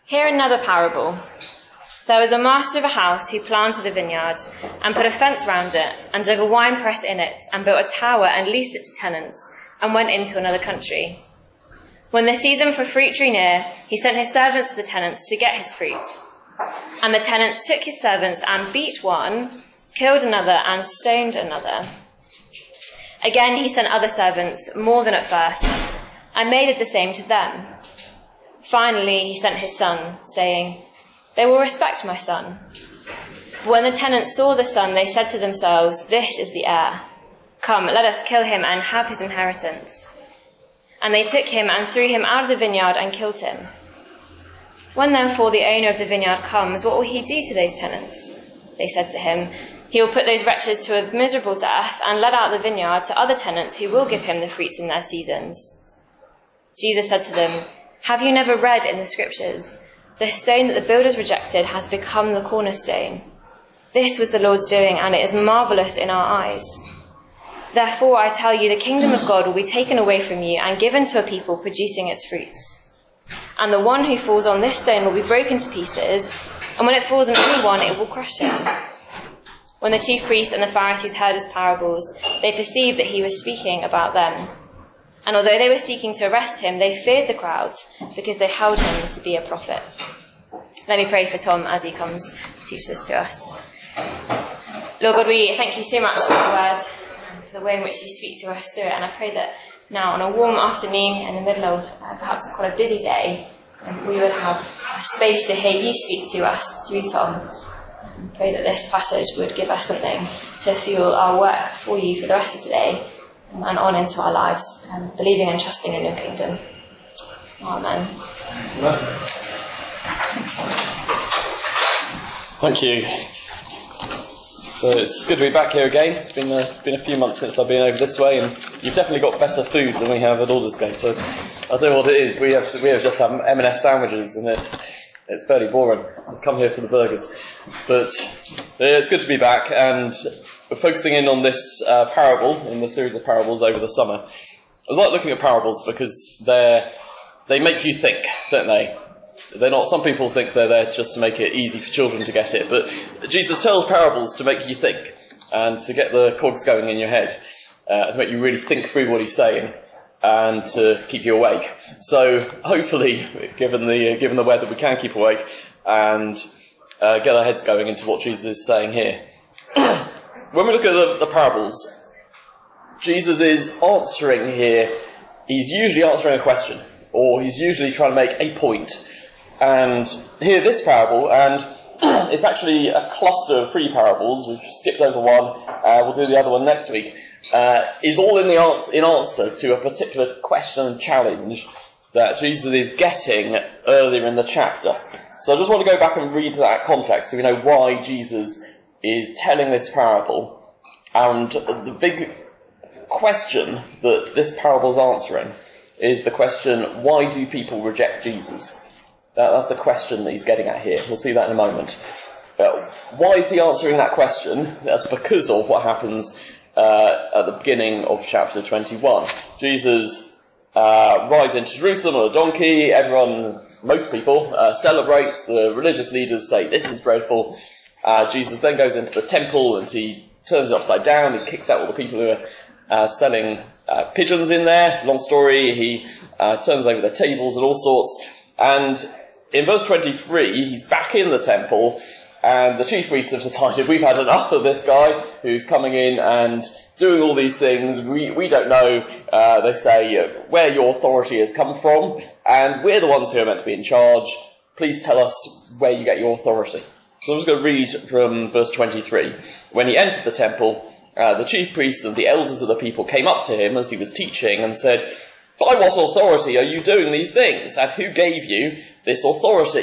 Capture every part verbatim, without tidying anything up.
Hear another parable. There was a master of a house who planted a vineyard and put a fence round it and dug a winepress in it and built a tower and leased it to tenants and went into another country. When the season for fruit drew near, he sent his servants to the tenants to get his fruit. And the tenants took his servants and beat one, killed another and stoned another. Again he sent other servants, more than at first, and made it the same to them. Finally he sent his son, saying, "They will respect my son." But when the tenants saw the son, they said to themselves, "This is the heir. Come, let us kill him and have his inheritance." And they took him and threw him out of the vineyard and killed him. When therefore the owner of the vineyard comes, what will he do to those tenants? They said to him, "He will put those wretches to a miserable death and let out the vineyard to other tenants who will give him the fruits in their seasons." Jesus said to them, "Have you never read in the scriptures, 'The stone that the builders rejected has become the cornerstone'? This was the Lord's doing, and it is marvellous in our eyes. Therefore I tell you, the kingdom of God will be taken away from you and given to a people producing its fruits. And the one who falls on this stone will be broken to pieces, and when it falls on anyone, it will crush him." When the chief priests and the Pharisees heard his parables, they perceived that he was speaking about them. And although they were seeking to arrest him, they feared the crowds because they held him to be a prophet. Let me pray for Tom as he comes to teach this to us. Lord God, we thank you so much for the word and for the way in which you speak to us through it. And I pray that now on a warm afternoon in the middle of uh, perhaps quite a busy day, um, we would have a space to hear you speak to us through Tom. I pray that this passage would give us something to fuel our work for you for the rest of today um, and on into our lives, um, believing and trusting in your kingdom. Amen. Amen. Thank you. So it's good to be back here again. It's been a, been a few months since I've been over this way, and you've definitely got better food than we have at Aldersgate. So I'll tell you what it is. We have we have just had M and S sandwiches, and it's it's fairly boring. I've come here for the burgers, but it's good to be back, and we're focusing in on this uh, parable in the series of parables over the summer. I like looking at parables because they're they make you think, don't they? They're not, some people think they're there just to make it easy for children to get it, but Jesus tells parables to make you think and to get the cogs going in your head, uh, to make you really think through what he's saying and to keep you awake. So hopefully, given the given the weather, we can keep awake and uh, get our heads going into what Jesus is saying here. When we look at the, the parables, Jesus is answering here, he's usually answering a question, or he's usually trying to make a point. And here this parable, and it's actually a cluster of three parables, we've skipped over one, uh, we'll do the other one next week, uh, is all in the answer, in answer to a particular question and challenge that Jesus is getting earlier in the chapter. So I just want to go back and read that context so we know why Jesus is telling this parable. And the big question that this parable is answering is the question, why do people reject Jesus? That, that's the question that he's getting at here. We'll see that in a moment. Uh, why is he answering that question? That's because of what happens uh, at the beginning of chapter twenty-one. Jesus uh, rides into Jerusalem on a donkey. Everyone, most people, uh, celebrate. The religious leaders say, "This is dreadful." Uh, Jesus then goes into the temple and he turns it upside down. He kicks out all the people who are uh, selling uh, pigeons in there. Long story. He uh, turns over their tables and all sorts. And in verse twenty-three, he's back in the temple, and the chief priests have decided, we've had enough of this guy who's coming in and doing all these things. We we don't know, uh, they say, uh, where your authority has come from, and we're the ones who are meant to be in charge. Please tell us where you get your authority. So I'm just going to read from verse twenty-three. When he entered the temple, uh, the chief priests and the elders of the people came up to him as he was teaching and said, "By what authority are you doing these things? And who gave you this authority?"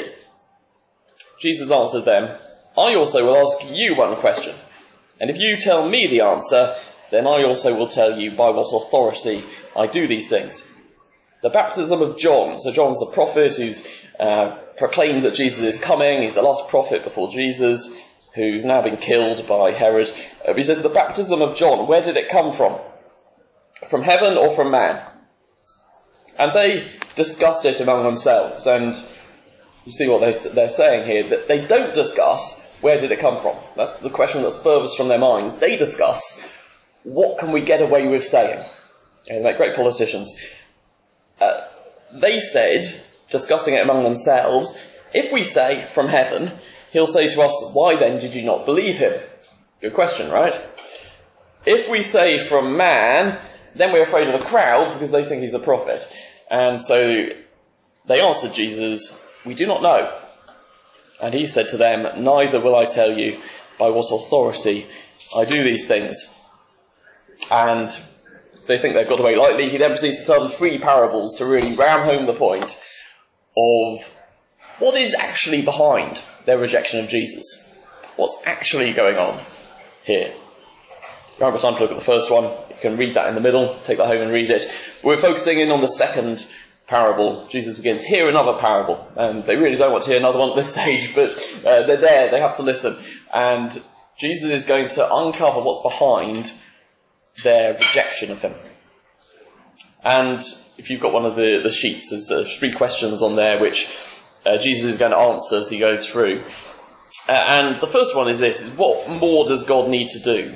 Jesus answered them, "I also will ask you one question. And if you tell me the answer, then I also will tell you by what authority I do these things. The baptism of John," so John's the prophet who's uh, proclaimed that Jesus is coming. He's the last prophet before Jesus, who's now been killed by Herod. Uh, he says, the baptism of John, where did it come from? From heaven or from man? And they discussed it among themselves, and You see what they're, they're saying here, that they don't discuss where did it come from. That's the question that's furthest from their minds. They discuss what can we get away with saying. And they're great politicians. Uh, they said, discussing it among themselves, if we say from heaven, he'll say to us, why then did you not believe him? Good question, right? If we say from man, then we're afraid of the crowd because they think he's a prophet. And so they answered Jesus, we do not know. And he said to them, neither will I tell you by what authority I do these things. And they think they've got away lightly. He then proceeds to tell them three parables to really ram home the point of what is actually behind their rejection of Jesus. What's actually going on here. We haven't got time to look at the first one. You can read that in the middle, take that home and read it. We're focusing in on the second parable. Jesus begins, hear another parable. And they really don't want to hear another one at this stage, but uh, they're there, they have to listen. And Jesus is going to uncover what's behind their rejection of him. And if you've got one of the, the sheets, there's uh, three questions on there which uh, Jesus is going to answer as he goes through. Uh, and the first one is this, is what more does God need to do?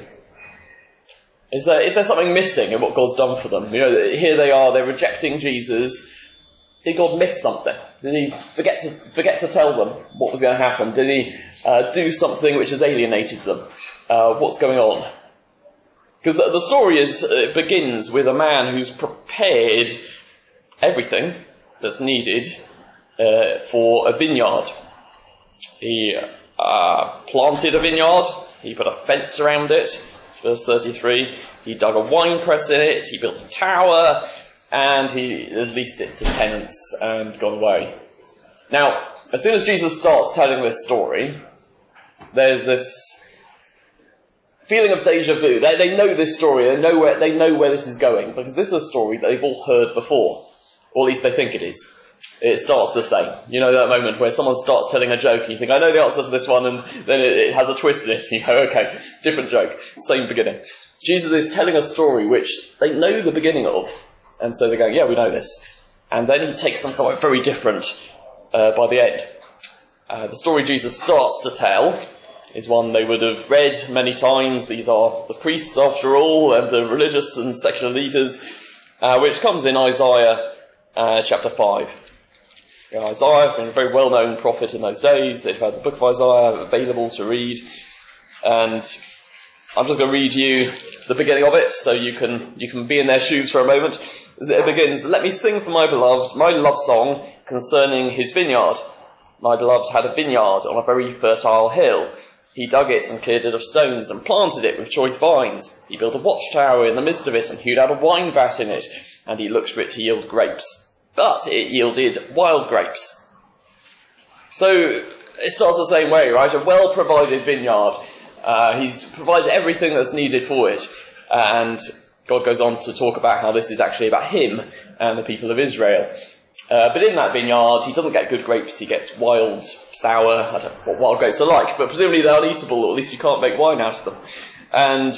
Is there, is there something missing in what God's done for them? You know, here they are, they're rejecting Jesus. Did God miss something? Did he forget to forget to tell them what was going to happen? Did he uh, do something which has alienated them? Uh, what's going on? Because the, the story is uh, begins with a man who's prepared everything that's needed uh, for a vineyard. He uh, planted a vineyard. He put a fence around it. Verse thirty-three. He dug a wine press in it. He built a tower. And he has leased it to tenants and gone away. Now, as soon as Jesus starts telling this story, there's this feeling of deja vu. They, they know this story. They know where they know where this is going because this is a story that they've all heard before, or at least they think it is. It starts the same. You know that moment where someone starts telling a joke and you think, I know the answer to this one, and then it, it has a twist in it. You go, okay, different joke, same beginning. Jesus is telling a story which they know the beginning of. And so they go, yeah, we know this. And then he takes them somewhere very different uh, by the end. Uh, the story Jesus starts to tell is one they would have read many times. These are the priests, after all, and the religious and secular leaders, uh, which comes in Isaiah uh, chapter five. You know, Isaiah, been a very well-known prophet in those days. They've had the book of Isaiah available to read. And I'm just going to read you the beginning of it, so you can you can be in their shoes for a moment. As it begins, let me sing for my beloved my love song concerning his vineyard. My beloved had a vineyard on a very fertile hill. He dug it and cleared it of stones and planted it with choice vines. He built a watchtower in the midst of it and hewed out a wine vat in it, and he looked for it to yield grapes. But it yielded wild grapes. So it starts the same way, right? A well-provided vineyard. Uh, he's provided everything that's needed for it. And God goes on to talk about how this is actually about him and the people of Israel. Uh, but in that vineyard, he doesn't get good grapes. He gets wild, sour, I don't know what wild grapes are like, but presumably they're uneatable, or at least you can't make wine out of them. And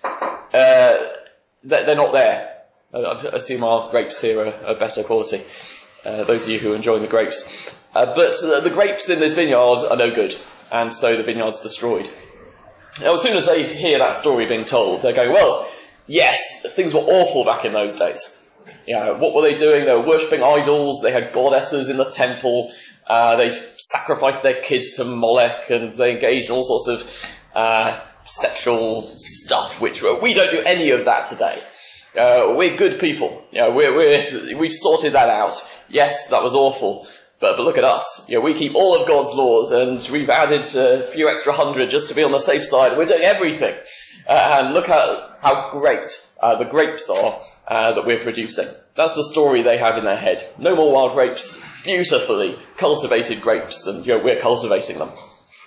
uh, they're not there. I assume our grapes here are, are better quality. Uh, those of you who are enjoying the grapes. Uh, but uh, the grapes in this vineyard are no good. And so the vineyard's destroyed. Now, as soon as they hear that story being told, they're going, well, yes, things were awful back in those days. You know, what were they doing? They were worshipping idols. They had goddesses in the temple. Uh, they sacrificed their kids to Molech, and they engaged in all sorts of uh, sexual stuff, which we don't do any of that today. Uh, we're good people. You know, we're, we're, we've sorted that out. Yes, that was awful. But, but look at us. You know, we keep all of God's laws, and we've added a few extra hundred just to be on the safe side. We're doing everything. Uh, and look at how great uh, the grapes are uh, that we're producing. That's the story they have in their head. No more wild grapes. Beautifully cultivated grapes, and you know, we're cultivating them.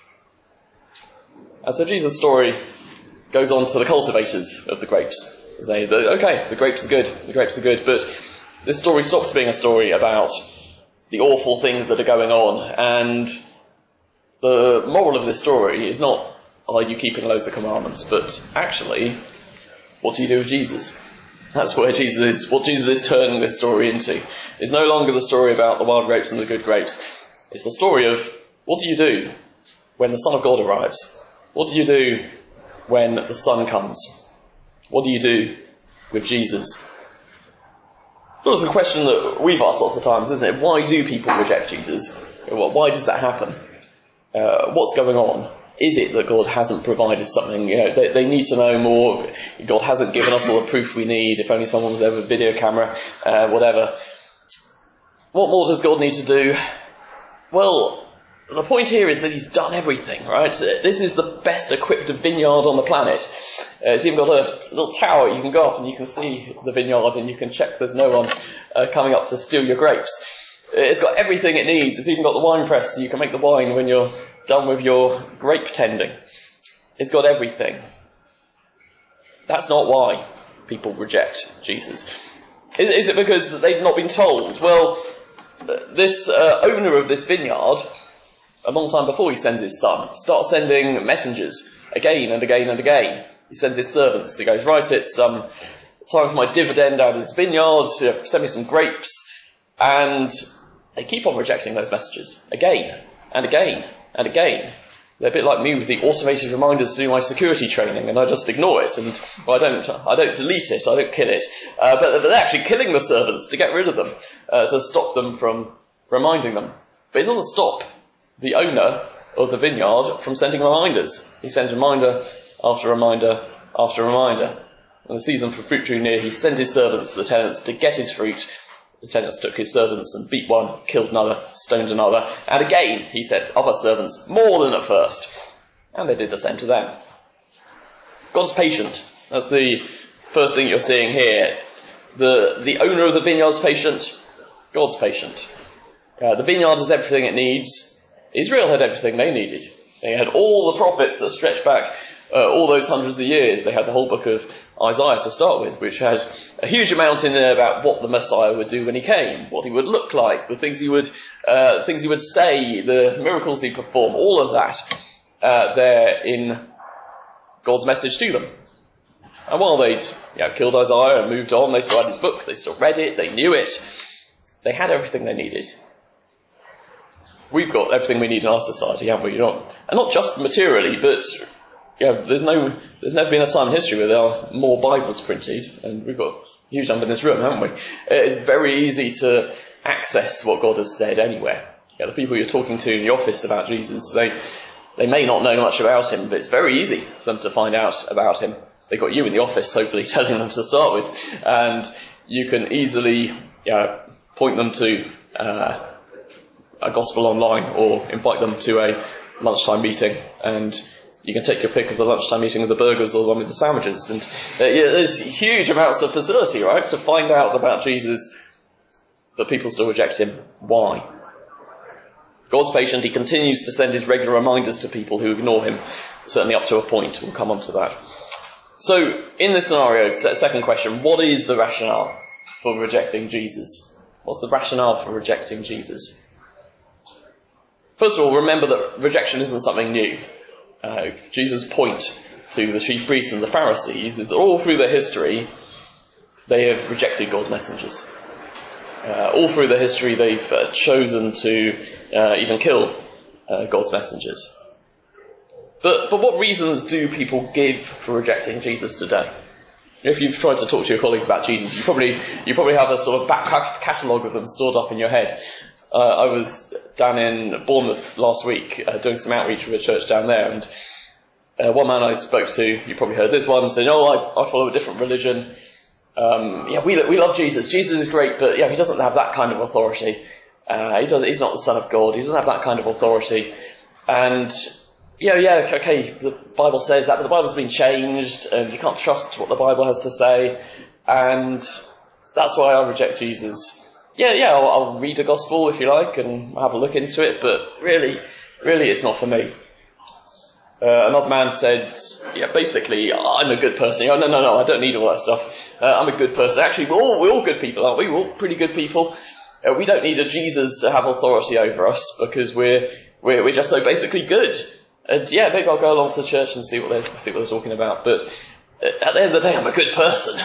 And so Jesus' story goes on to the cultivators of the grapes. They say, okay, the grapes are good. The grapes are good. But this story stops being a story about the awful things that are going on, and the moral of this story is not, are you keeping loads of commandments, but actually, what do you do with Jesus? That's where Jesus is, what Jesus is turning this story into. It's no longer the story about the wild grapes and the good grapes. It's the story of what do you do when the Son of God arrives? What do you do when the Son comes? What do you do with Jesus? It's a question that we've asked lots of times, isn't it? Why do people reject Jesus? Why does that happen? Uh, what's going on? Is it that God hasn't provided something? You know, they, they need to know more. God hasn't given us all the proof we need. If only someone was there with a video camera, uh, whatever. What more does God need to do? Well, the point here is that he's done everything, right? This is the best equipped vineyard on the planet. Uh, it's even got a little tower you can go up and you can see the vineyard and you can check there's no one uh, coming up to steal your grapes. It's got everything it needs. It's even got the wine press so you can make the wine when you're done with your grape tending. It's got everything. That's not why people reject Jesus. Is, is it because they've not been told? Well, this uh, owner of this vineyard, a long time before he sends his son, starts sending messengers again and again and again. He sends his servants. He goes, right, it's um, time for my dividend out of this vineyard. Send me some grapes. And they keep on rejecting those messages again and again and again. They're a bit like me with the automated reminders to do my security training, and I just ignore it, and well, I don't, I don't delete it, I don't kill it. Uh, but they're actually killing the servants to get rid of them, uh, to stop them from reminding them. But it doesn't stop the owner of the vineyard from sending reminders. He sends reminder after reminder after reminder. When the season for fruit drew near, he sent his servants to the tenants to get his fruit. The tenants took his servants and beat one, killed another, stoned another, and again he sent other servants more than at first. And they did the same to them. God's patient. That's the first thing you're seeing here. The, the owner of the vineyard's patient, God's patient. Uh, the vineyard has everything it needs. Israel had everything they needed. They had all the prophets that stretched back uh, all those hundreds of years. They had the whole book of Isaiah to start with, which had a huge amount in there about what the Messiah would do when he came, what he would look like, the things he would, uh, things he would say, the miracles he'd perform, all of that uh, there in God's message to them. And while they'd you know, killed Isaiah and moved on, they still had his book, they still read it, they knew it, they had everything they needed. We've got everything we need in our society, haven't we? Not, and not just materially, but you know, there's no, there's never been a time in history where there are more Bibles printed, and we've got a huge number in this room, haven't we? It's very easy to access what God has said anywhere. You know, the people you're talking to in the office about Jesus, they, they may not know much about him, but it's very easy for them to find out about him. They've got you in the office, hopefully, telling them to start with, and you can easily you know, point them to uh, a gospel online or invite them to a lunchtime meeting, and you can take your pick of the lunchtime meeting with the burgers or the one with the sandwiches. And uh, yeah, there's huge amounts of facility, right, to find out about Jesus, but people still reject him. Why? God's patient. He continues to send his regular reminders to people who ignore him, certainly up to a point. We'll come on to that. So, in this scenario, second question, what is the rationale for rejecting Jesus? What's the rationale for rejecting Jesus? First of all, remember that rejection isn't something new. Uh, Jesus' point to the chief priests and the Pharisees is that all through their history, they have rejected God's messengers. Uh, all through their history, they've uh, chosen to uh, even kill uh, God's messengers. But, but what reasons do people give for rejecting Jesus today? If you've tried to talk to your colleagues about Jesus, you probably you probably have a sort of back catalogue of them stored up in your head. Uh, I was down in Bournemouth last week uh, doing some outreach with a church down there, and uh, one man I spoke to, you probably heard this one, said, "Oh, I, I follow a different religion. Um, yeah, we we love Jesus. Jesus is great, but yeah, he doesn't have that kind of authority. Uh, he does. He's not the Son of God. He doesn't have that kind of authority." And yeah, yeah, okay, the Bible says that, but the Bible's been changed, and you can't trust what the Bible has to say, and that's why I reject Jesus. Yeah, yeah, I'll, I'll read the gospel if you like and have a look into it, but really, really it's not for me. Uh, another man said, yeah, basically, I'm a good person. Oh, no, no, no, I don't need all that stuff. Uh, I'm a good person. Actually, we're all, we're all good people, aren't we? We're all pretty good people. Uh, we don't need a Jesus to have authority over us because we're, we're, we're just so basically good. And yeah, maybe I'll go along to the church and see what they're, see what they're talking about, but at the end of the day, I'm a good person.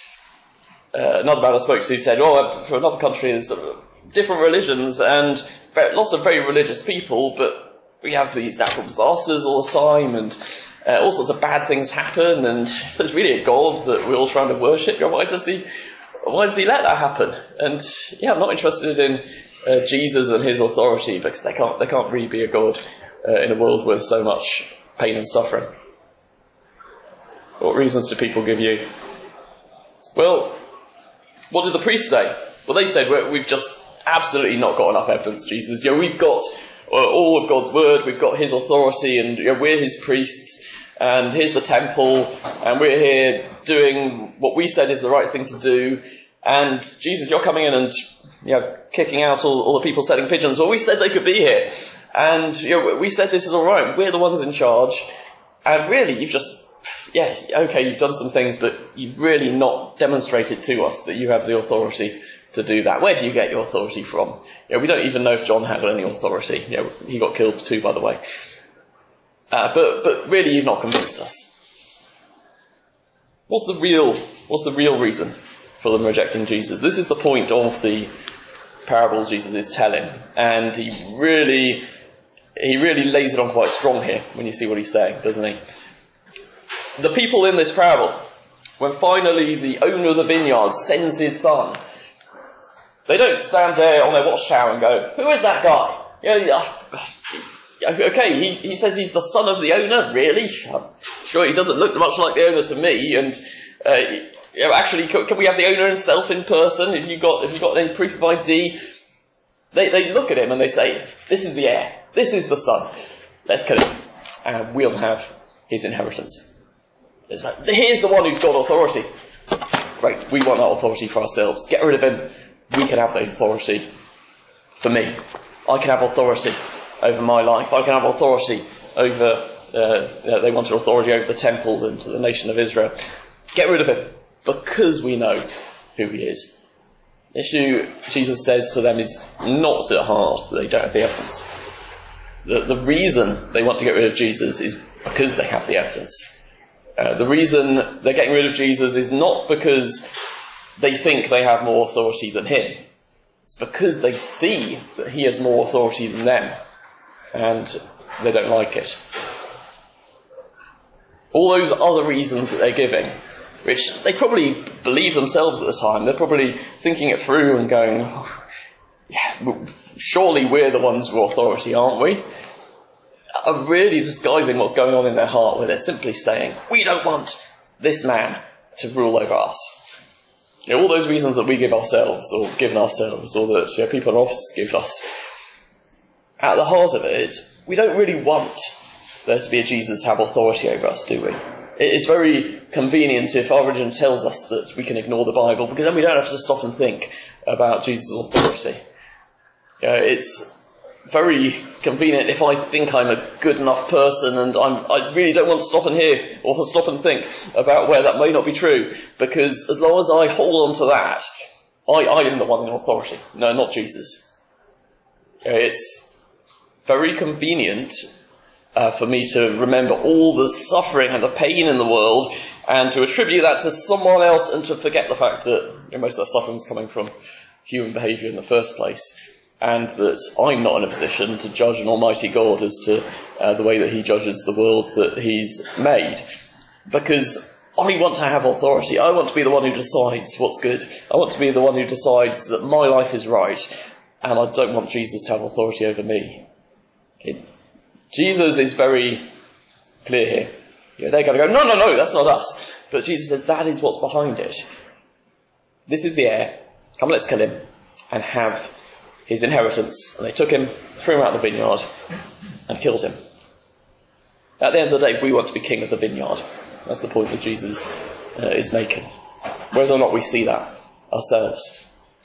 Uh, another man I spoke to said, oh, for another country there's different religions, and lots of very religious people, but we have these natural disasters all the time, and uh, all sorts of bad things happen, and if there's really a God that we're all trying to worship, why does he, why does he let that happen? And yeah, I'm not interested in uh, Jesus and his authority, because they can't, they can't really be a God uh, in a world with so much pain and suffering. What reasons do people give you? Well, what did the priests say? Well, they said, we've just absolutely not got enough evidence, Jesus. You know, we've got uh, all of God's word, we've got his authority, and you know, we're his priests, and here's the temple, and we're here doing what we said is the right thing to do, and Jesus, you're coming in and, you know, kicking out all, all the people selling pigeons. Well, we said they could be here, and you know, we said this is alright, we're the ones in charge, and really, you've just, yes, okay, you've done some things, but you've really not demonstrated to us that you have the authority to do that. Where do you get your authority from? You know, we don't even know if John had any authority. You know, he got killed too, by the way. Uh, but, but really, you've not convinced us. What's the real, what's the real reason for them rejecting Jesus? This is the point of the parable Jesus is telling, and he really, he really lays it on quite strong here when you see what he's saying, doesn't he? The people in this parable, when finally the owner of the vineyard sends his son, they don't stand there on their watchtower and go, who is that guy? You know, okay, he, he says he's the son of the owner, really? Sure, he doesn't look much like the owner to me, and uh, you know, actually, can, can we have the owner himself in person? If you got, if you got any proof of I D? They, they look at him and they say, this is the heir, this is the son, let's kill him, and we'll have his inheritance. It's like, here's the one who's got authority. Great, we want that authority for ourselves. Get rid of him. We can have the authority for me. I can have authority over my life. I can have authority over, uh, they wanted authority over the temple and the nation of Israel. Get rid of him, because we know who he is. The issue, Jesus says to them, is not at heart that they don't have the evidence. The, the reason they want to get rid of Jesus is because they have the evidence. Uh, the reason they're getting rid of Jesus is not because they think they have more authority than him. It's because they see that he has more authority than them, and they don't like it. All those other reasons that they're giving, which they probably believe themselves at the time, they're probably thinking it through and going, oh, yeah, surely we're the ones with authority, aren't we? Are really disguising what's going on in their heart, where they're simply saying, we don't want this man to rule over us. You know, all those reasons that we give ourselves, or given ourselves, or that you know, people in office give us, at the heart of it, we don't really want there to be a Jesus to have authority over us, do we? It's very convenient if our religion tells us that we can ignore the Bible, because then we don't have to stop and think about Jesus' authority. You know, it's very convenient if I think I'm a good enough person and I'm, I really don't want to stop and hear or stop and think about where that may not be true, because as long as I hold on to that, I, I am the one in authority. No, not Jesus. It's very convenient uh, for me to remember all the suffering and the pain in the world and to attribute that to someone else and to forget the fact that you know, most of that suffering is coming from human behaviour in the first place. And that I'm not in a position to judge an almighty God as to uh, the way that he judges the world that he's made. Because I want to have authority. I want to be the one who decides what's good. I want to be the one who decides that my life is right. And I don't want Jesus to have authority over me. Okay. Jesus is very clear here. You know, they're going to go, no, no, no, that's not us. But Jesus says, that is what's behind it. This is the heir. Come, let's kill him and have his inheritance. And they took him, threw him out of the vineyard, and killed him. At the end of the day, we want to be king of the vineyard. That's the point that Jesus uh, is making. Whether or not we see that ourselves.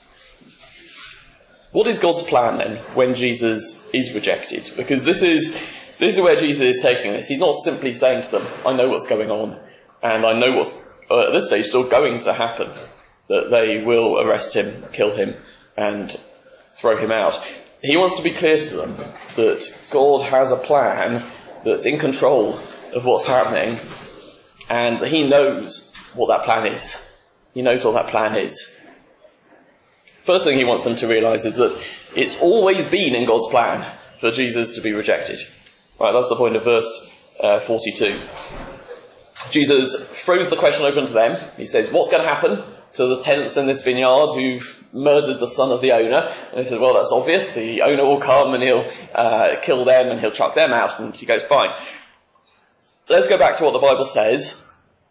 What is God's plan then when Jesus is rejected? Because this is this is where Jesus is taking this. He's not simply saying to them, I know what's going on, and I know what's uh, at this stage still going to happen. That they will arrest him, kill him, and throw him out. He wants to be clear to them that God has a plan that's in control of what's happening, and that he knows what that plan is. He knows what that plan is. First thing he wants them to realise is that it's always been in God's plan for Jesus to be rejected. Right, that's the point of verse uh, forty-two. Jesus throws the question open to them. He says, what's going to happen to the tenants in this vineyard who've murdered the son of the owner? And he said, well, that's obvious. The owner will come and he'll uh, kill them and he'll chuck them out. And he goes, fine. Let's go back to what the Bible says.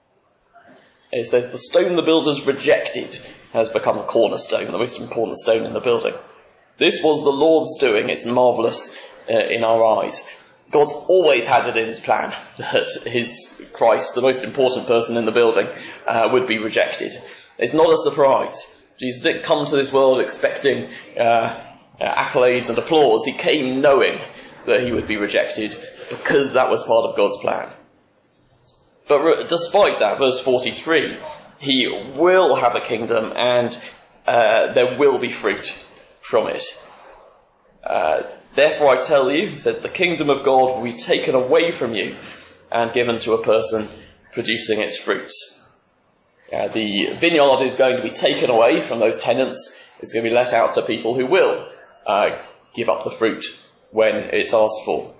It says, the stone the builders rejected has become a cornerstone, the most important stone in the building. This was the Lord's doing. It's marvellous uh, in our eyes. God's always had it in his plan that his Christ, the most important person in the building, uh, would be rejected. It's not a surprise. Jesus didn't come to this world expecting uh, accolades and applause. He came knowing that he would be rejected because that was part of God's plan. But re- despite that, verse forty-three, he will have a kingdom and uh, there will be fruit from it. Uh, Therefore I tell you, he said, the kingdom of God will be taken away from you and given to a person producing its fruits. Uh, the vineyard is going to be taken away from those tenants. It's going to be let out to people who will uh, give up the fruit when it's asked for.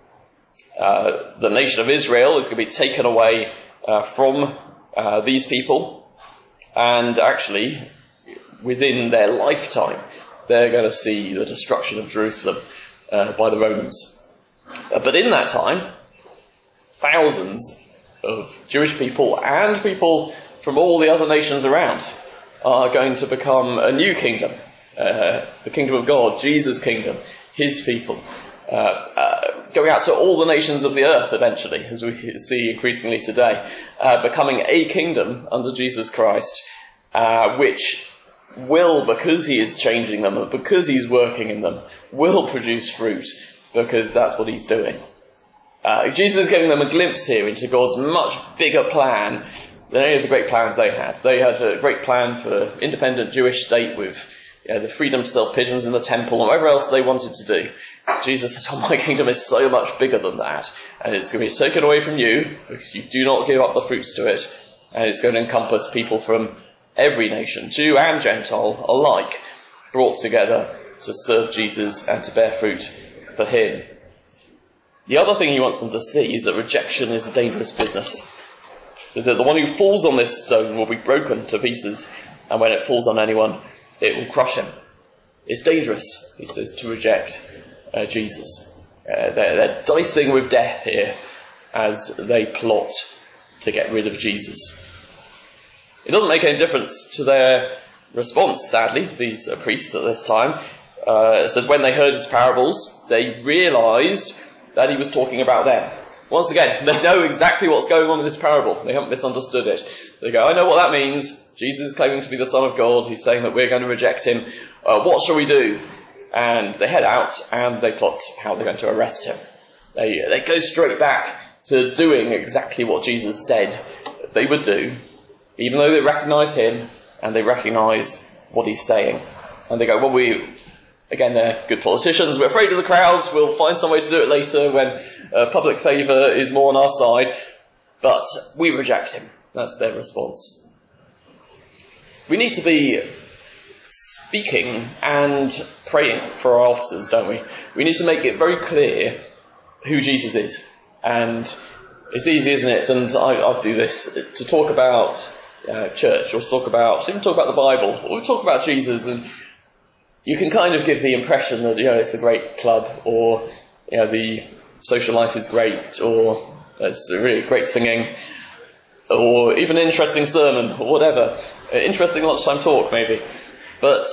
Uh, the nation of Israel is going to be taken away uh, from uh, these people, and actually, within their lifetime, they're going to see the destruction of Jerusalem Uh, by the Romans. Uh, but in that time, thousands of Jewish people and people from all the other nations around are going to become a new kingdom, uh, the kingdom of God, Jesus' kingdom, his people, uh, uh, going out to all the nations of the earth eventually, as we see increasingly today, uh, becoming a kingdom under Jesus Christ, uh, which will, because he is changing them, and because he's working in them, will produce fruit, because that's what he's doing. Uh, Jesus is giving them a glimpse here into God's much bigger plan than any of the great plans they had. They had a great plan for an independent Jewish state with you know, the freedom to sell pigeons in the temple and whatever else they wanted to do. Jesus says, oh, my kingdom is so much bigger than that, and it's going to be taken away from you because you do not give up the fruits to it, and it's going to encompass people from every nation, Jew and Gentile alike, brought together to serve Jesus and to bear fruit for him. The other thing he wants them to see is that rejection is a dangerous business. Is that the one who falls on this stone will be broken to pieces, and when it falls on anyone, it will crush him. It's dangerous, he says, to reject uh, Jesus. Uh, they're, they're dicing with death here as they plot to get rid of Jesus. It doesn't make any difference to their response, sadly, these uh, priests at this time. Uh, it says when they heard his parables, they realised that he was talking about them. Once again, they know exactly what's going on in this parable. They haven't misunderstood it. They go, I know what that means. Jesus is claiming to be the Son of God. He's saying that we're going to reject him. Uh, what shall we do? And they head out and they plot how they're going to arrest him. They, they go straight back to doing exactly what Jesus said they would do, even though they recognise him and they recognise what he's saying. And they go, well, we, again, they're good politicians, we're afraid of the crowds, we'll find some way to do it later when uh, public favour is more on our side, but we reject him. That's their response. We need to be speaking and praying for our officers, don't we? We need to make it very clear who Jesus is. And it's easy, isn't it? And I, I do this, to talk about Uh, church, or talk about, even talk about the Bible, or we talk about Jesus, and you can kind of give the impression that, you know, it's a great club, or, you know, the social life is great, or it's really great singing, or even an interesting sermon, or whatever. Uh, interesting lunchtime talk, maybe. But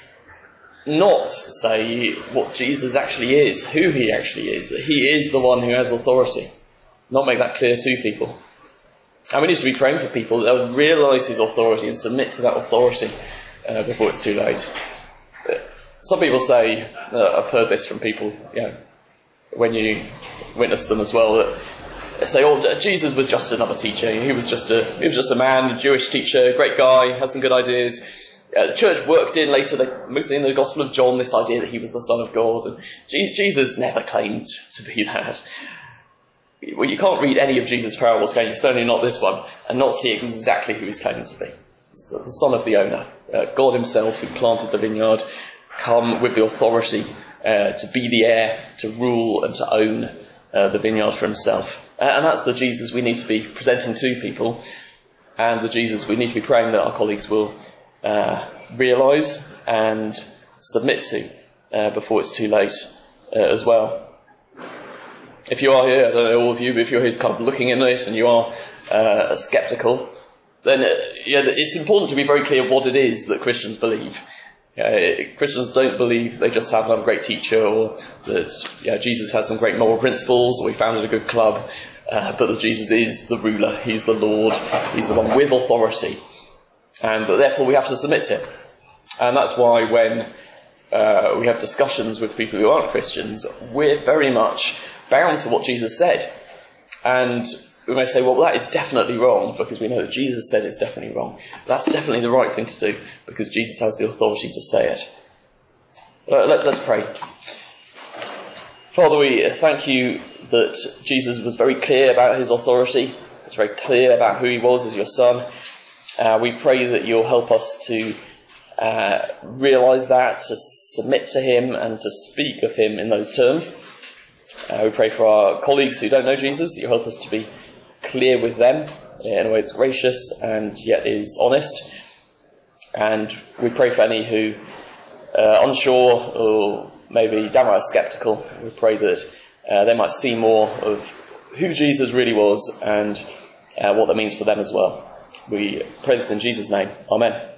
not say what Jesus actually is, who he actually is, that he is the one who has authority. Not make that clear to people. And we need to be praying for people that they'll realise his authority and submit to that authority uh, before it's too late. Some people say, uh, I've heard this from people, you know, when you witness them as well, that they say, oh, Jesus was just another teacher. He was just a, he was just a man, a Jewish teacher, great guy, had some good ideas. Uh, the church worked in later, they, mostly in the Gospel of John, this idea that he was the Son of God. And G- Jesus never claimed to be that. Well, you can't read any of Jesus' parables, can you? Certainly not this one, and not see exactly who he's claiming to be. the son of the owner, uh, God himself who planted the vineyard, come with the authority uh, to be the heir, to rule and to own uh, the vineyard for himself. Uh, and that's the Jesus we need to be presenting to people, and the Jesus we need to be praying that our colleagues will uh, realise and submit to uh, before it's too late uh, as well. If you are here, I don't know all of you, but if you're here kind of looking in it and you are uh, sceptical, then uh, yeah, it's important to be very clear what it is that Christians believe. Uh, Christians don't believe they just have another great teacher, or that yeah, Jesus has some great moral principles, or he founded a good club, uh, but that Jesus is the ruler, he's the Lord, he's the one with authority, and that therefore we have to submit to him. And that's why when uh, we have discussions with people who aren't Christians, we're very much bound to what Jesus said. And we may say, well, that is definitely wrong, because we know that Jesus said it's definitely wrong. But that's definitely the right thing to do, because Jesus has the authority to say it. Uh, let, let's pray. Father, we thank you that Jesus was very clear about his authority. He was very clear about who he was as your son. Uh, we pray that you'll help us to uh, realise that, to submit to him and to speak of him in those terms. Uh, we pray for our colleagues who don't know Jesus, that you'll help us to be clear with them in a way that's gracious and yet is honest. And we pray for any who are unsure or maybe downright sceptical. We pray that uh, they might see more of who Jesus really was and uh, what that means for them as well. We pray this in Jesus' name. Amen.